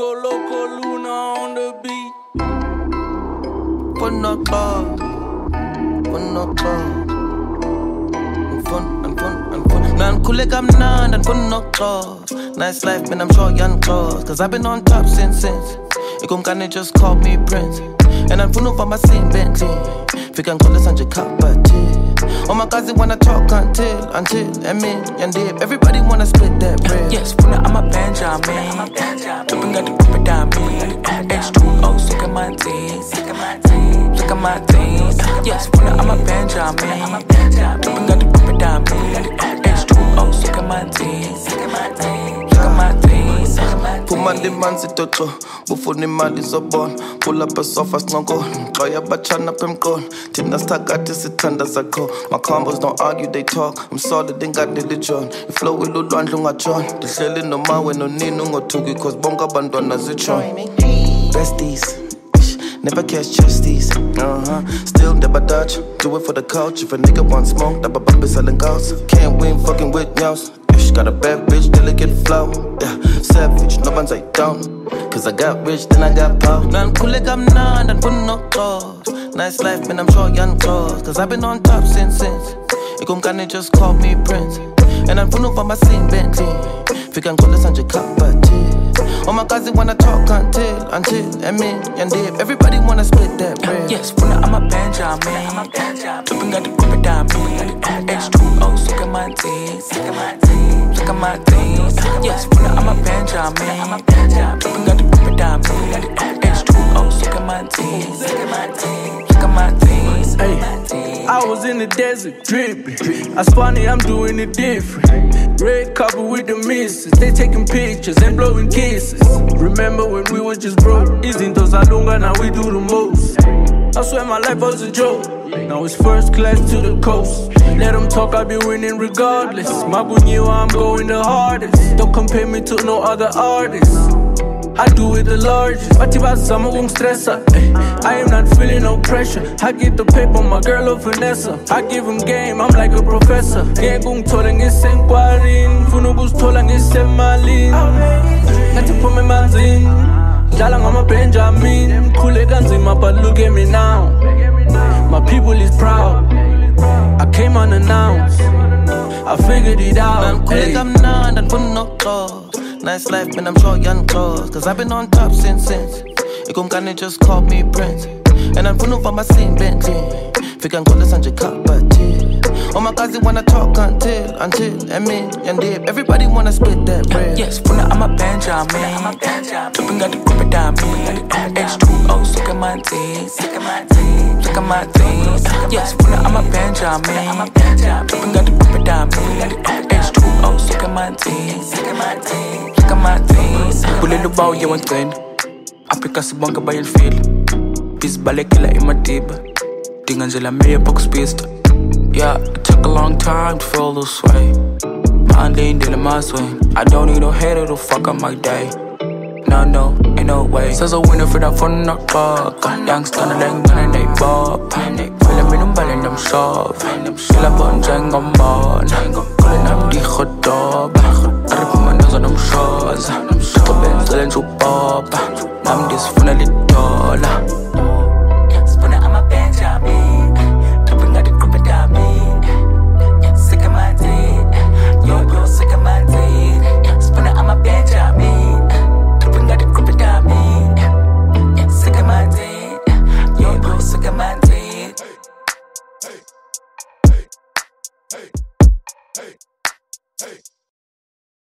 go loco, Luna on the beat. Fun up, fun up, and fun. Nan kule kamnan and fun up, nice life, man, I'm sure young clothes. Cause I've been on top since. Ikumkane just called me Prince. And I'm full of my same Bentley. Fikan kule sanje kapati. Oh my guys, they wanna talk until I mean, everybody wanna split that bread. Yes, I'm a Benjamin. Dropping at the pepper diamond. H2O, sick of my teeth. Sick of my teeth. Yes, I'm a Benjamin. Dropping at the pepper diamond. H2O, sick of my teeth. Sick of my teeth. Pumandi manzi toto, bufuni mali zobon. Pull up a sofa snuggle, Joya bachana pemkon. Tina stakati sitanda zako. My combos don't argue, they talk. I'm solid, then got religion. You flow with Luluan Lungachon. The selling no mawe no ninu ngotugi, cause bonga bandwana zichon. Besties. Never catch chesties, Still never dodge, do it for the couch. If a nigga want smoke, that baba selling ghosts. Can't win fucking with nyaws. Got a bad bitch, delicate flow. Yeah, savage, no one's like down. Cause I got rich, then I got power. Nan kule kamnan and pun no clothes. Nice life, man, I'm sure young clothes. Cause I've been on top since. Ikumkane just called me Prince. And I'm full of my same Bentley. Fikan kule sanje kapati. Oh my guys, they wanna talk until I mean, everybody wanna split that bread. Yes, I'm a Benjamin. Dropping at the pepper diamond. H2O, sick of my teeth. Sick of my teeth. Yes, I'm a Benjamin. Dropping at the pepper diamond. H2O, sick of my teeth. Sick of my teeth. Hey, I was in the desert, dripping. I spun it, I'm doing it different. Red carpet with the missus. They taking pictures and blowing kisses. Remember when we was just broke? Izinto zalunga, now we do the most. I swear my life was a joke. Now it's first class to the coast. Let them talk, I be winning regardless. Mabunyiwa, I'm going the hardest. Don't compare me to no other artist. I do it the largest. Batibazama won't stress her. I am not feeling no pressure. I get the paper, my girl of Vanessa. I give him game, I'm like a professor. Geng tola ngisenkwarin, funubus tola ngisemalin. Ngati pome manzin, dala ngama Benjamin. Kule kanzima, but look at me now. My people is proud. I came unannounced. I figured it out. Nan kule kamnan and pun no clothes. Nice life, man, I'm sure young clothes. Cause I've been on top since. Ikumkane just called me Prince. And I'm full of my same Bentley. Fikan kule sanje kapati. Oh my guys, they wanna talk until I mean, everybody wanna split that bread. Yes, I'm a Benjamin. Dropping at the pepper diamond. H2O, sick of my teeth. Sick of my teeth. Yes, I'm a Benjamin. Dropping at the pepper diamond. H2O, sick of my teeth. Sick of my teeth. Bulelo bawo ye wangcena. Apika sibonke bayelfile. Bizbalekela imadiba. Dinga nje la meya box pista. Yeah, it took a long time to feel this way. Mind ain't in my swing. I don't need no hater to fuck up my day. No, ain't no way. Says a winner for that fun knock back. Youngster na lang na they bob. Feel me nung balin them shove. Sila bon jang on bon. Kulin am di khodob. Arip man does on them shows. Kato ben zelen chu bob. Nam dis funali dollar. I'm a Benjamin. Dropping at the group diamond. Yeah, sick of my teeth. Yo, sick of my teeth. Spinner, I'm a Benjamin. Dropping at the group diamond. Yeah, sick of my teeth. Yo, sick of my teeth. Hey.